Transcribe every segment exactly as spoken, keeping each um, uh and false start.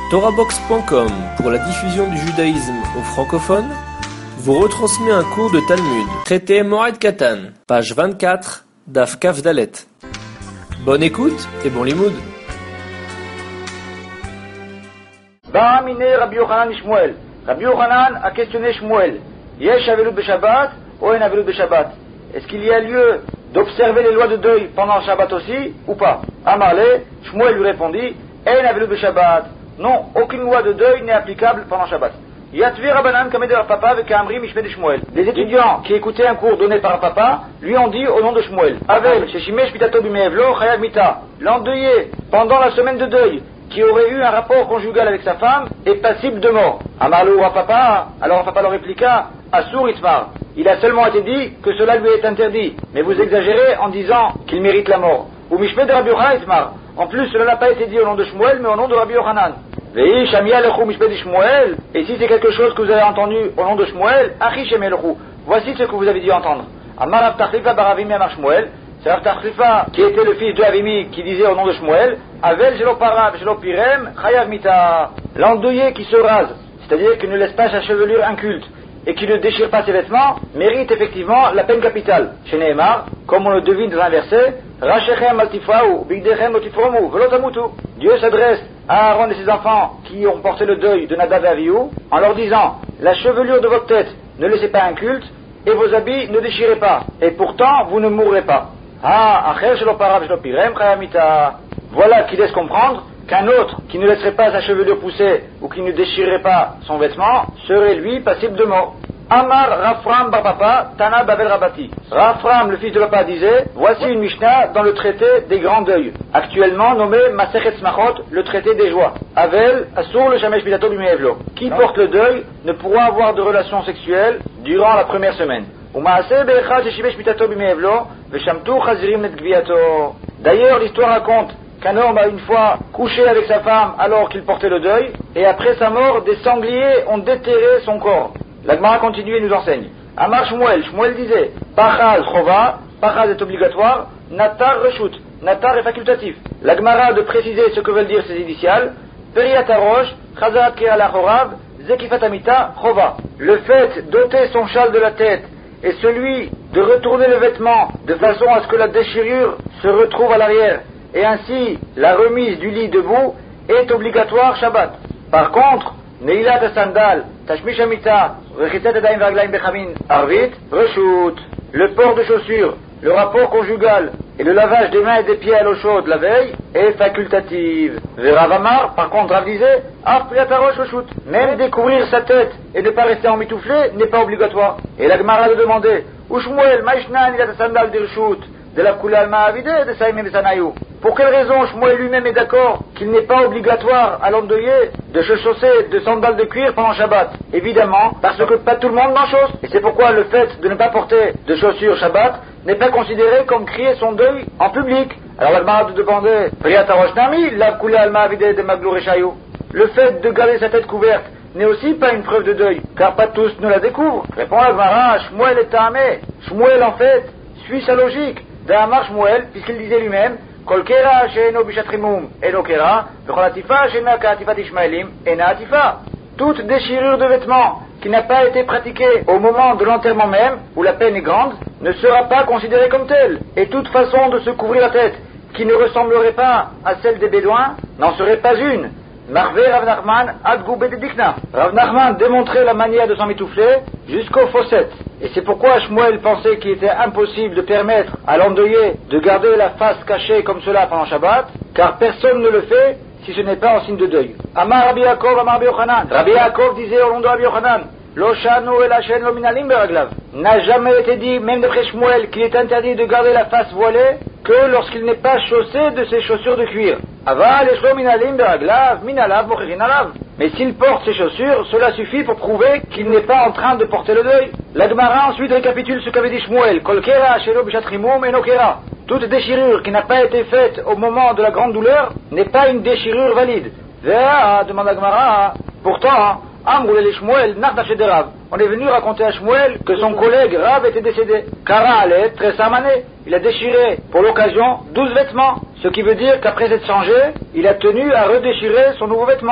Torahbox point com, pour la diffusion du judaïsme aux francophones, vous retransmet un cours de Talmud, traité Moed Katan, page vingt-quatre, Daf Kaf Dalet. Bonne écoute et bon limoud. Ba'amine Rabbi Yochanan Shmuel. Rabbi Yochanan a questionné Shmuel. Yesh avelut b'Shabbat ou en avelut b'Shabbat. Est-ce qu'il y a lieu d'observer les lois de deuil pendant Shabbat aussi ou pas? Amarle, Shmuel lui répondit, en avelut b'Shabbat. Non, aucune loi de deuil n'est applicable pendant Shabbat. Yatvi Rabbanan Kamed Papa avec Amri Mishpeh de Shmuel. Des étudiants qui écoutaient un cours donné par Papa lui ont dit au nom de Shmuel, Avel, Sheshimesh Pitato Bimehevlo, Chayav Mita. L'endeuillé pendant la semaine de deuil qui aurait eu un rapport conjugal avec sa femme est passible de mort. Amarlo à Papa, alors Papa leur répliqua, Asur Itmar. Il a seulement été dit que cela lui est interdit, mais vous exagérez en disant qu'il mérite la mort. Ou Mishpeh de Rabbi Yochanan Itmar. En plus, cela n'a pas été dit au nom de Shmuel, mais au nom de Rabbi Yochanan. Et si c'est quelque chose que vous avez entendu au nom de Shmuel, voici ce que vous avez dû entendre. Amar Rav Tachlifa bar Avimi amar Shmuel, c'est Rav Tachlifa qui était le fils de Avimi qui disait au nom de Shmuel, Avel Shelo Parav Shelo Pirem Chayav Mita. L'endeuillé qui se rase, c'est-à-dire qui ne laisse pas sa chevelure inculte et qui ne déchire pas ses vêtements, mérite effectivement la peine capitale. Chez Nehemar, comme on le devine dans un verset, Rachechem altifraou, bigdechem otifromu, velotamutu. Dieu s'adresse à Aaron et ses enfants qui ont porté le deuil de Nadav et Avihu en leur disant, la chevelure de votre tête ne laissez pas inculte et vos habits ne déchirez pas, et pourtant vous ne mourrez pas. Ah, acher shelo parav shelo pirem chayamita. Voilà qui laisse comprendre qu'un autre qui ne laisserait pas sa chevelure pousser ou qui ne déchirerait pas son vêtement serait lui passible de mort. Amar Rafram bar Papa, Tana Babel Rabati. Rafram, le fils de Papa, disait, voici une Mishnah dans le traité des grands deuils, actuellement nommé Masechet Smachot, le traité des joies. Avel, Asur le Shamesh Bidato Bimehevlo. Qui porte le deuil ne pourra avoir de relations sexuelles durant la première semaine. D'ailleurs, l'histoire raconte qu'un homme a une fois couché avec sa femme alors qu'il portait le deuil, et après sa mort, des sangliers ont déterré son corps. La Gemara continue et nous enseigne. Amar Shmuel, Shmuel disait, Pachaz Chova, Pachaz est obligatoire, Natar Reshut, Natar est facultatif. La Gemara a de préciser ce que veulent dire ces initiales, Periat Arosh, Chazarat Keala Chorav, Zekifatamita Chova. Le fait d'ôter son châle de la tête et celui de retourner le vêtement de façon à ce que la déchirure se retrouve à l'arrière et ainsi la remise du lit debout est obligatoire Shabbat. Par contre, Neilat Sandal, Tashmish Amita, Rechitzat Adayim Vaglaim Bechamin, Arvit, Reshut, le port de chaussures, le rapport conjugal et le lavage des mains et des pieds à l'eau chaude la veille est facultative. Veravamar, par contre, Rav disait, Afpriatarosh Reshut, même découvrir sa tête et ne pas rester emmitouflé n'est pas obligatoire. Et la Gemara de demander, Ushmuel, Maishna Neilat Sandal de Reshut, de la Kulal Ma'avide de Saïm et Sanayou. Pour quelle raison Shmuel lui-même est d'accord qu'il n'est pas obligatoire à l'endeuillé de se chausser de sandales de cuir pendant Shabbat? Évidemment, parce que pas tout le monde n'en chausse. Et c'est pourquoi le fait de ne pas porter de chaussures Shabbat n'est pas considéré comme crier son deuil en public. Alors la Gemara de demander, le fait de garder sa tête couverte n'est aussi pas une preuve de deuil, car pas tous ne la découvrent. Répond la Gemara, Shmuel est tamé. Shmuel en fait suit sa logique d'Amar Shmuel, puisqu'il disait lui-même, Kolkera she'eno bishatrimum enokera, v'cholatifa she'ena ka'atifat ishmaelim ena atifa. Toute déchirure de vêtements qui n'a pas été pratiquée au moment de l'enterrement même, où la peine est grande, ne sera pas considérée comme telle. Et toute façon de se couvrir la tête qui ne ressemblerait pas à celle des Bédouins n'en serait pas une. Marvé Rav Nachman adgou bededikna. Rav Nachman démontrait la manière de s'en mitoufler jusqu'aux fossettes. Et c'est pourquoi Shmuel pensait qu'il était impossible de permettre à l'endeuillé de garder la face cachée comme cela pendant Shabbat, car personne ne le fait si ce n'est pas en signe de deuil. Amar Rabbi Yaakov, Amar Rabbi Yochanan. Rabbi Yaakov disait au nom de Rabbi Yochanan, Lo shanu el hashen lo minalim beraglav. N'a jamais été dit, même d'après Shmuel, qu'il est interdit de garder la face voilée que lorsqu'il n'est pas chaussé de ses chaussures de cuir. Aval eshlo minalim beraglav, minalav mochirin alav. Mais s'il porte ses chaussures, cela suffit pour prouver qu'il n'est pas en train de porter le deuil. La Gemara ensuite récapitule ce qu'avait dit Shmuel, Kolkera shelo bishatrimum enokera. Toute déchirure qui n'a pas été faite au moment de la grande douleur n'est pas une déchirure valide. Véa, demande la Gemara, pourtant, Amroul et Shmuel, Nardaché de Rav. On est venu raconter à Shmuel que son collègue Rav était décédé. Kara allait très samané. Il a déchiré pour l'occasion douze vêtements. Ce qui veut dire qu'après s'être changé, il a tenu à redéchirer son nouveau vêtement.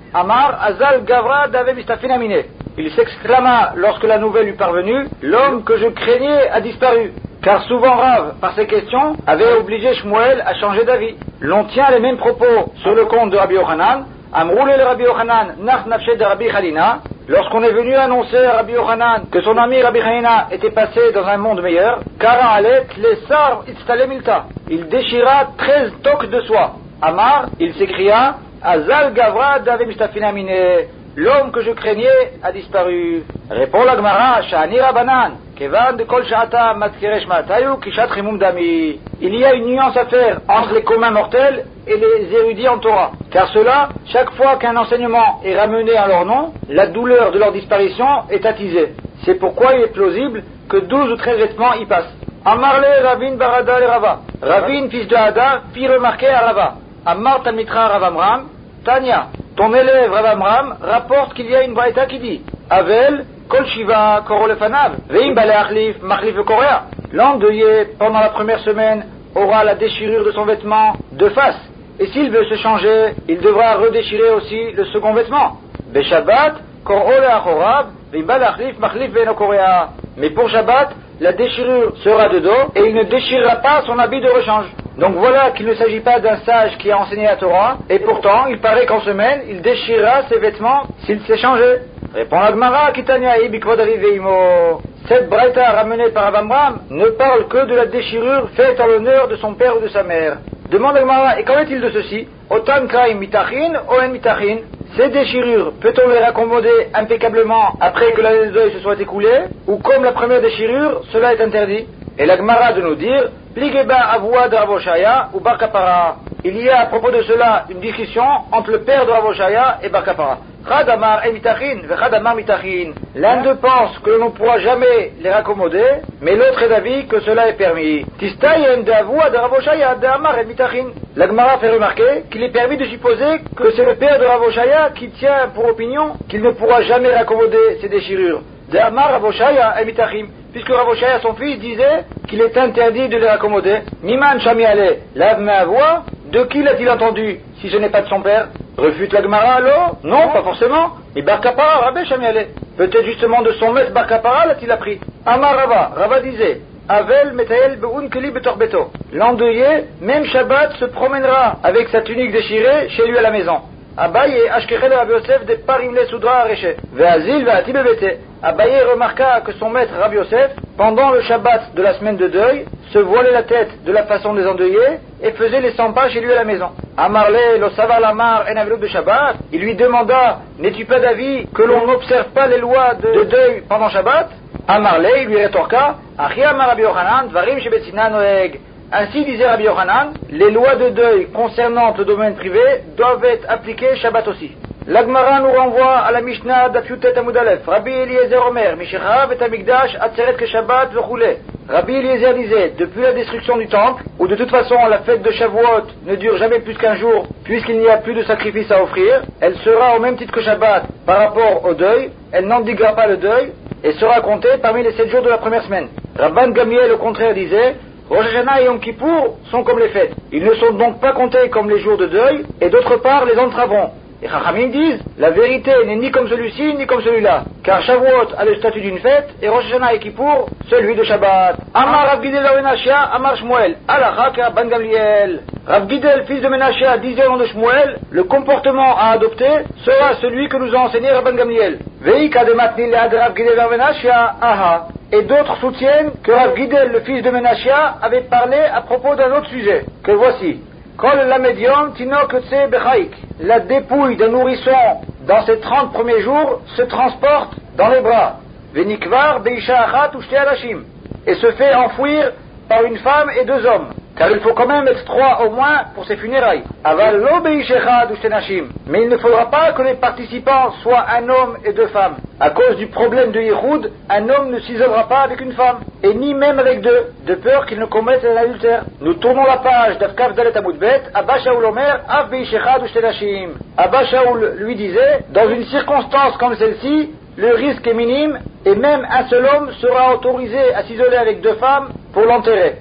Amar Azal Gavra Dave Mistafin Amine. Il s'exclama lorsque la nouvelle lui parvenue, l'homme que je craignais a disparu. Car souvent Rav, par ses questions, avait obligé Shmuel à changer d'avis. L'on tient les mêmes propos sur le compte de Rabbi Yochanan. Amroule le Rabbi Yochanan, nach nafshe de Rabbi Chalina. Lorsqu'on est venu annoncer à Rabbi Yochanan que son ami Rabbi Chalina était passé dans un monde meilleur, Kara Alet, les Sar Itztale Milta. Il déchira treize toques de soie. Amar, il s'écria, Azal Gavra Dave Mistafin Amine. L'homme que je craignais a disparu. Répond la Gemara, Shani Rabanan, Kevan de Kol Sha'ata Matkeresh Matayu Kishat Rimum Dami. Il y a une nuance à faire entre les communs mortels et les érudits en Torah. Car cela, chaque fois qu'un enseignement est ramené à leur nom, la douleur de leur disparition est attisée. C'est pourquoi il est plausible que douze ou treize vêtements y passent. Amarle Ravin Barada le Rava. Ravin, fils de Hada, fit remarquer à Rava. Amar Talmitra Ravamram, Tanya. Ton élève Rav Amram rapporte qu'il y a une braïta qui dit Avel, Kol Shiva, Koro Lefanav, Veim Bale Achlif, Machlif le Korea. L'endeuillé, pendant la première semaine, aura la déchirure de son vêtement de face. Et s'il veut se changer, il devra redéchirer aussi le second vêtement. Beshabbat, Koro le Achorav, Veim Bale Achlif, Machlif Veno Korea. Mais pour Shabbat, la déchirure sera de dos et il ne déchirera pas son habit de rechange. Donc voilà qu'il ne s'agit pas d'un sage qui a enseigné la Torah, et pourtant il paraît qu'en semaine il déchirera ses vêtements s'il s'est changé. Répond la Gemara, Kitanya Ibikvod Veimo. Cette braïta ramenée par Avamram ne parle que de la déchirure faite en l'honneur de son père ou de sa mère. Demande la Gemara, et qu'en est-il de ceci? Otan Kraim Mitachin, Oen Mitachin. Ces déchirures, peut-on les raccommoder impeccablement après que l'année de deuil se soit écoulée, ou comme la première déchirure, cela est interdit? Et la Gemara de nous dire, Pligeba Avoua de Rav Oshaya ou Bar Kapara. Il y a à propos de cela une discussion entre le père de Rav Oshaya et Bar Kapara. Chadamar et Mitachin, Vechadamar Mitachin. L'un d'eux pense que l'on ne pourra jamais les raccommoder, mais l'autre est d'avis que cela est permis. Tistayen de Avoua de Rav Oshaya de Amar et Mitachin. La Gemara fait remarquer qu'il est permis de supposer que c'est le père de Rav Oshaya qui tient pour opinion qu'il ne pourra jamais raccommoder ses déchirures. De Amar Rav Oshaya et Mitachim. Puisque Rav Oshaya, son fils, disait qu'il est interdit de les raccommoder. Niman Shamiale, lave ma voix, de qui l'a-t-il entendu, si ce n'est pas de son père? Refute la Gemara, alors? Non, pas forcément. Mais Bar Kapara, Rabbe Shamiale. Peut-être justement de son maître Bar Kapara l'a-t-il appris. Amar Rava, Rava disait, Avel Metael Be'un Keli Betorbeto. L'endeuillé, même Shabbat, se promènera avec sa tunique déchirée chez lui à la maison. Abaye Ashkechel Rabbi Yosef de Parimle Soudra Areche. Ve'azil ve'ati bebete. Abaye remarqua que son maître Rabbi Yosef, pendant le Shabbat de la semaine de deuil, se voilait la tête de la façon des endeuillés et faisait les cent pas chez lui à la maison. Amarle lo saval amar en avelot de Shabbat. Il lui demanda, n'es-tu pas d'avis que l'on n'observe pas les lois de, de deuil pendant Shabbat? Amarle, il lui rétorqua, Achi amar Rabbi Yochanan dvarim shebetzina noeg. Ainsi disait Rabbi Yochanan, les lois de deuil concernant le domaine privé doivent être appliquées Shabbat aussi. La Gemara nous renvoie à la Mishnah d'Afiutet Amud Aleph. Rabbi Eliezer Omer, Mishechav et Amigdash, Atzeret ke Shabbat v'choulé. Rabbi Eliezer disait, depuis la destruction du temple, où de toute façon la fête de Shavuot ne dure jamais plus qu'un jour, puisqu'il n'y a plus de sacrifice à offrir, elle sera au même titre que Shabbat par rapport au deuil, elle n'endiguera pas le deuil, et sera comptée parmi les sept jours de la première semaine. Rabban Gamliel, au contraire, disait, Rosh Hashanah et Yom Kippour sont comme les fêtes. Ils ne sont donc pas comptés comme les jours de deuil, et d'autre part les entraveront. Et Chachamim disent, la vérité n'est ni comme celui-ci, ni comme celui-là. Car Shavuot a le statut d'une fête, et Rosh Hashanah et Kippour, celui de Shabbat. Amar Rav Gidel Rav Menachia, Amar Shmuel, Alacha ka Ban Gamliel. Rav Gidel, fils de Menachia, disait au nom de Shmuel, le comportement à adopter sera celui que nous a enseigné Rabban Gamliel. Veika de Matnil ad Rav Gidel Rav Menachia, aha. Et d'autres soutiennent que Rav Gidel, le fils de Menachia, avait parlé à propos d'un autre sujet, que voici. Kol la médium tinok tse bechaik. La dépouille d'un nourrisson dans ses trente premiers jours se transporte dans les bras. Venikvar beisha achat ou shte alashim. Et se fait enfouir par une femme et deux hommes. Car il faut quand même être trois au moins pour ses funérailles. Aval lo beishechad ou shte nashim. Mais il ne faudra pas que les participants soient un homme et deux femmes. À cause du problème de Yichud, un homme ne s'isolera pas avec une femme, et ni même avec deux, de peur qu'il ne commette un adultère. Nous tournons la page d'Afkaf Dalet Amoudbet, Abba Shaul Omer, Av Beishechad ou shte nashim. Abba Shaul lui disait, dans une circonstance comme celle-ci, le risque est minime, et même un seul homme sera autorisé à s'isoler avec deux femmes pour l'enterrer.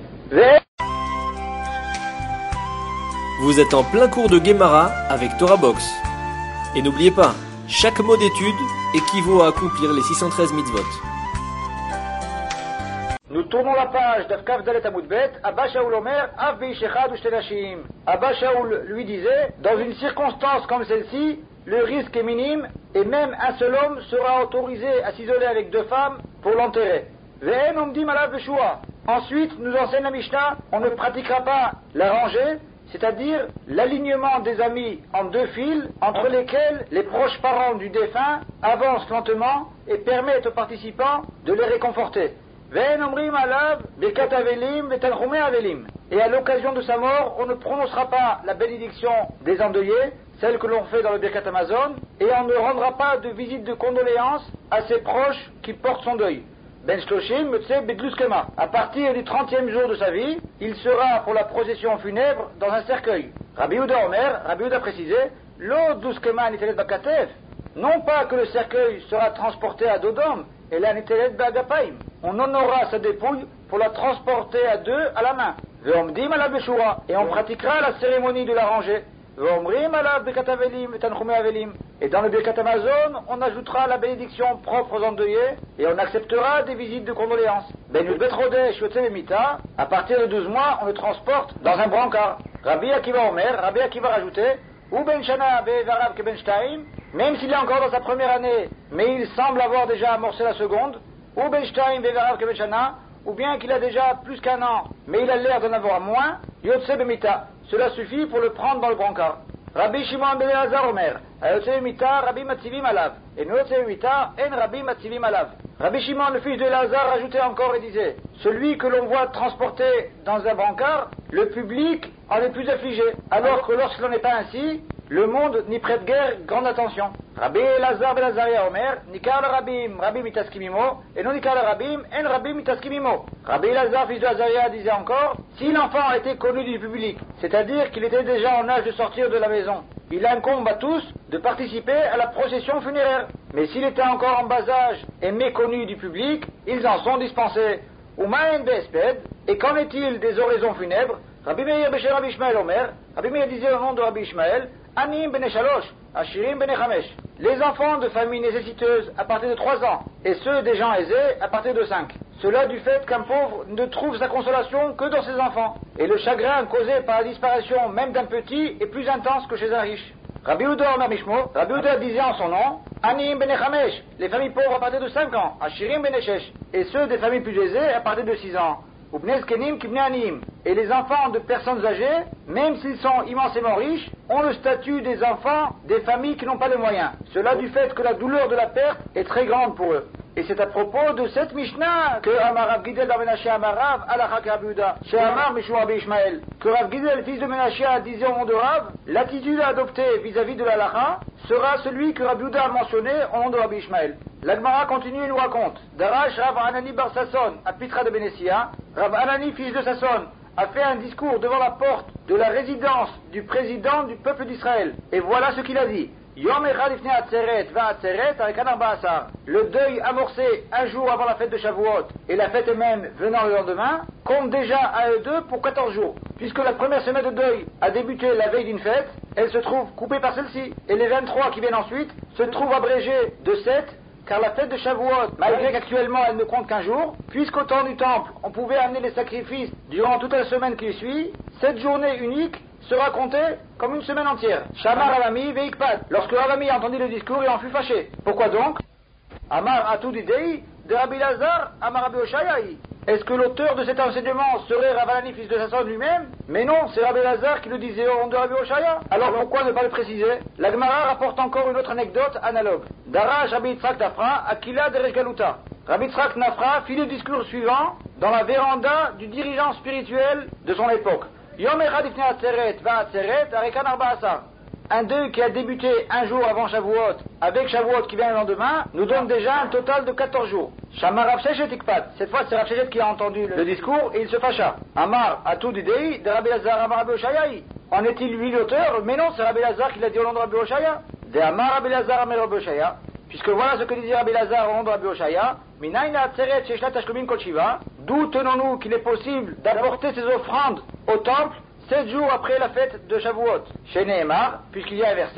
Vous êtes en plein cours de Guémara avec Torah Box. Et n'oubliez pas, chaque mot d'étude équivaut à accomplir les six cent treize mitzvot. Nous tournons la page d'Afkaf Dalet Amoudbet, Abba Shaul Omer, Av Beishechad Ushtenashim. Abba Shaul lui disait, dans une circonstance comme celle-ci, le risque est minime, et même un seul homme sera autorisé à s'isoler avec deux femmes pour l'enterrer. Ve'en omdim alav beshua. Ensuite, nous enseigne la Mishnah, on ne pratiquera pas la rangée, c'est-à-dire l'alignement des amis en deux files, entre lesquels les proches parents du défunt avancent lentement et permettent aux participants de les réconforter. Ve'en omrim alav bekat avelim ve'tanchumei avelim. Et à l'occasion de sa mort, on ne prononcera pas la bénédiction des endeuillés, celle que l'on fait dans le Birkat Hamazon, et on ne rendra pas de visite de condoléances à ses proches qui portent son deuil. Ben Shloshim Metse Bedluskema. À partir du trentième jour de sa vie, il sera pour la procession funèbre dans un cercueil. Rabbi Yehuda Omer, Rabbi Yehuda précisait, Lo Duskema Nitelet Bakatef. Non pas que le cercueil sera transporté à Dodom, et la Nitelet Bagapaim. On honorera sa dépouille pour la transporter à deux à la main. Ve'omdim ala Beshura. Et on pratiquera la cérémonie de la rangée. Et dans le Birkat Hamazon, on ajoutera la bénédiction propre aux endeuillés et on acceptera des visites de condoléances. Ben Yudbet Rodesh Yotze Bemita, à partir de douze mois, on le transporte dans un brancard. Rabbi Akiva Omer, Rabbi Akiva rajoutait, ou Ben Shana Be'evarav ke Ben Shtaim, même s'il est encore dans sa première année, mais il semble avoir déjà amorcé la seconde, ou Ben Shtaim Be'evarav ke Ben Shana, ou bien qu'il a déjà plus qu'un an, mais il a l'air d'en avoir moins, Yotze Bemita. Cela suffit pour le prendre dans le brancard. Rabbi Shimon ben Elazar Omer, Ayotze Bemita, Rabbi Matzivim Alav, et Yotze Bemita, En Rabbi Matzivim Alav. Rabbi Shimon, le fils de Elazar, rajoutait encore et disait, celui que l'on voit transporter dans un brancard, le public en est plus affligé, alors que lorsque l'on n'est pas ainsi, le monde n'y prête guère grande attention. Rabbi Elazar ben Azaria Omer, Nikar le Rabbim, Rabbi Mitaskimimo, et non Nikar le Rabbim, En Rabbi Mitaskimimo. Rabbi Elazar, fils de Azaria, disait encore, si l'enfant était connu du public, c'est-à-dire qu'il était déjà en âge de sortir de la maison, il incombe à tous de participer à la procession funéraire. Mais s'il était encore en bas âge et méconnu du public, ils en sont dispensés. Umaen Besped, et qu'en est-il des oraisons funèbres? Rabbi Meir Besher Rabbi Ishmael Omer, Rabbi Meir disait au nom de Rabbi Ishmael, Anim Bene Shalosh, Ashirim Bene Chamesh. Les enfants de familles nécessiteuses à partir de trois ans, et ceux des gens aisés à partir de cinq. Cela du fait qu'un pauvre ne trouve sa consolation que dans ses enfants. Et le chagrin causé par la disparition même d'un petit est plus intense que chez un riche. Rabbi Yehuda Omer Mishmo, Rabbi Yehuda disait en son nom, Anim Bene Chamesh, les familles pauvres à partir de cinq ans, Ashirim Bene Shesh, et ceux des familles plus aisées à partir de six ans. Et les enfants de personnes âgées, même s'ils sont immensément riches, ont le statut des enfants des familles qui n'ont pas les moyens. Cela du fait que la douleur de la perte est très grande pour eux. Et c'est à propos de cette Mishnah que Amar Rav Gidel bar Menashe Amarav Alachak Rabbi Yehuda chez Amar Mishum Rabbi Ishmael, que Rav Gidel, fils de Menashe, disait au nom de Rav, l'attitude à adopter vis-à-vis de la Lacha sera celui que Rabbi Yehuda a mentionné au nom de Rabbi Ishmael. L'Agmara continue et nous raconte, Darash Rav Anani bar Sasson à Pitra de Benessia, Rav Anani, fils de Sasson, a fait un discours devant la porte de la résidence du président du peuple d'Israël. Et voilà ce qu'il a dit. Yom Echad Ifnei Atzeret va Atzeret avec un arba asar. Le deuil amorcé un jour avant la fête de Shavuot et la fête même venant le lendemain compte déjà à eux deux pour quatorze jours. Puisque la première semaine de deuil a débuté la veille d'une fête, elle se trouve coupée par celle-ci. Et les vingt-trois qui viennent ensuite se trouvent abrégées de sept, car la fête de Shavuot, malgré qu'actuellement elle ne compte qu'un jour, puisqu'au temps du temple on pouvait amener les sacrifices durant toute la semaine qui suit, cette journée unique sera comptée comme une semaine entière. Shamar Ravami Veikpad. Lorsque Ravami a entendu le discours, il en fut fâché. Pourquoi donc? Amar Atud Idei de Rabbi Lazar, Amar Rabbi Oshayai. Est-ce que l'auteur de cet enseignement serait Rav Anani, fils de Sasson lui-même? Mais non, c'est Rabbi Lazar qui le disait au nom de Rabbi Oshaya. Alors pourquoi ne pas le préciser? La Gemara rapporte encore une autre anecdote analogue. Darash Rabbi Yitzhak Nafra, Akila Deresh Galuta. Rabbi Yitzhak Nafra fit le discours suivant dans la véranda du dirigeant spirituel de son époque. Yom Echad Ifnei Atzeret va Atzeret Arekan Arba Asar. Un deuil qui a débuté un jour avant Shavuot, avec Shavuot qui vient le lendemain, nous donne déjà un total de quatorze jours. Shamar Rav Sheshet Ikpat. Cette fois, c'est Rav Sheshet qui a entendu le, le discours et il se fâcha. Amar Atud Idei de Rabbi Lazar Amar Rabbi Oshayai. En est-il lui l'auteur? Mais non, c'est Rabbi Lazar qui l'a dit au nom de Rabbi Oshaya. De Amar Rabbi Lazar Amar Rabbi Oshaya. Puisque voilà ce que disait Rabbi Lazar au nom de Rabbi Oshaya. Minaina Atzeret Sheshlat Tashlumin Kol Shiva. D'où tenons-nous qu'il est possible d'apporter ces offrandes au temple sept jours après la fête de Shavuot? Chez Nehemar, puisqu'il y a un verset,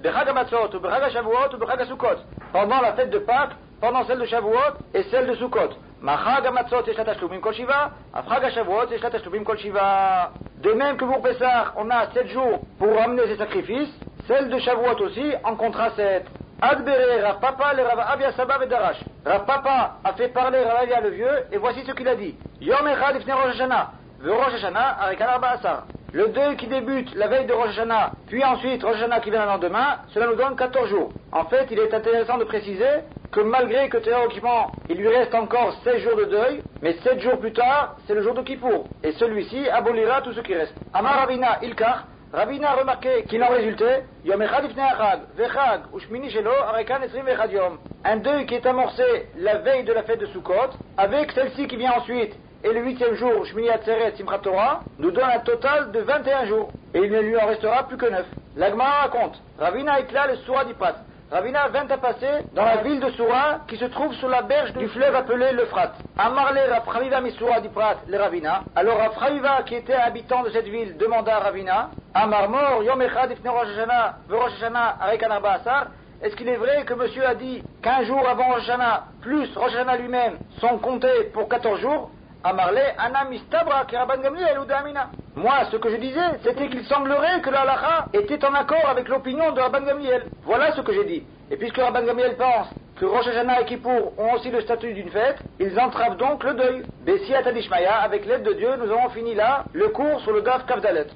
Bechag HaMatzot, ou Bechag HaShavuot, ou Bechag HaSukkot. Pendant la fête de Pâques, pendant celle de Shavuot et celle de Sukkot. Machag HaMatzot yesh la tashlumim kol shiva, Afchag HaShavuot yesh la tashlumim kol shiva. De même que pour Pessah, on a sept jours pour ramener ses sacrifices, celle de Shavuot aussi en comptera sept. Adbere Rav Papa le Rav Avia Saba Vedarash. Rav Papa a fait parler Rav Avia le vieux et voici ce qu'il a dit. Yom Echad Ifnei Rosh Hashanah, Ve Rosh Hashanah Arikan Arba Asar. Le deuil qui débute la veille de Rosh Hashanah, puis ensuite Rosh Hashanah qui vient le lendemain, cela nous donne quatorze jours. En fait, il est intéressant de préciser que malgré que théoriquement il lui reste encore seize jours de deuil, mais sept jours plus tard, c'est le jour de Kippour. Et celui-ci abolira tout ce qui reste. Amar Ravina Ilkar, Ravina a remarqué qu'il en résultait Yom Echad Ifnei Achag, Vechag, Ushmini Shelo, Arekan Esrim Vechad Yom. Un deuil qui est amorcé la veille de la fête de Sukkot, avec celle-ci qui vient ensuite, et le huitième jour, Shmini Atzeret Simchat Torah, nous donne un total de vingt et un jours. Et il ne lui en restera plus que neuf. L'Agmara raconte, Ravina éclate le Soura d'Iprat. Ravina vint à passer dans la ville de Soura, qui se trouve sur la berge du fleuve appelé l'Euphrate. Amarle Rav Chaviva Missoura d'Iprat, le Ravina. Alors Rav Chaviva, qui était habitant de cette ville, demanda à Ravina, Amar Mor, Yom Echad Ifnei Rosh Hashanah, Ve Rosh Hashanah Arekan Arba Asar. Est-ce qu'il est vrai que monsieur a dit quinze jours avant Rosh Hashanah, plus Rosh Hashanah lui-même, sont comptés pour quatorze jours? Amarle, Anam Istabra, ki Rabban Gamliel ou Damina. Moi, ce que je disais, c'était qu'il semblerait que la halakha était en accord avec l'opinion de Rabban Gamliel. Voilà ce que j'ai dit. Et puisque Rabban Gamliel pense que Rosh Hashanah et Kippour ont aussi le statut d'une fête, ils entravent donc le deuil. Bessia Tadishmaya, avec l'aide de Dieu, nous avons fini là le cours sur le Daf Kavdalet.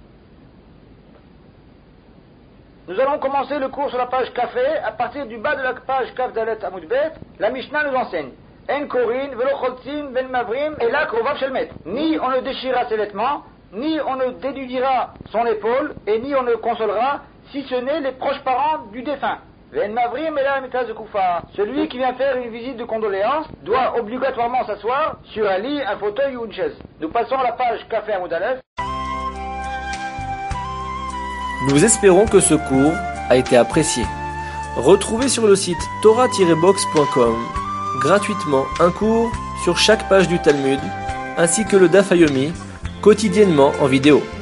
Nous allons commencer le cours sur la page Café, à partir du bas de la page Kavdalet Amoudbet. La Mishnah nous enseigne. En korin, velo choltzin, ben mavrim, et là, krovav shelmet. Ni on ne déchirera ses vêtements, ni on ne dénudera son épaule, et ni on ne consolera, si ce n'est les proches parents du défunt. Ben mavrim, et là, mitaz de koufa. Celui qui vient faire une visite de condoléances doit obligatoirement s'asseoir sur un lit, un fauteuil ou une chaise. Nous passons à la page Café à Moudalef. Nous espérons que ce cours a été apprécié. Retrouvez sur le site torah tiret box point com gratuitement un cours sur chaque page du Talmud, ainsi que le Daf Yomi, quotidiennement en vidéo.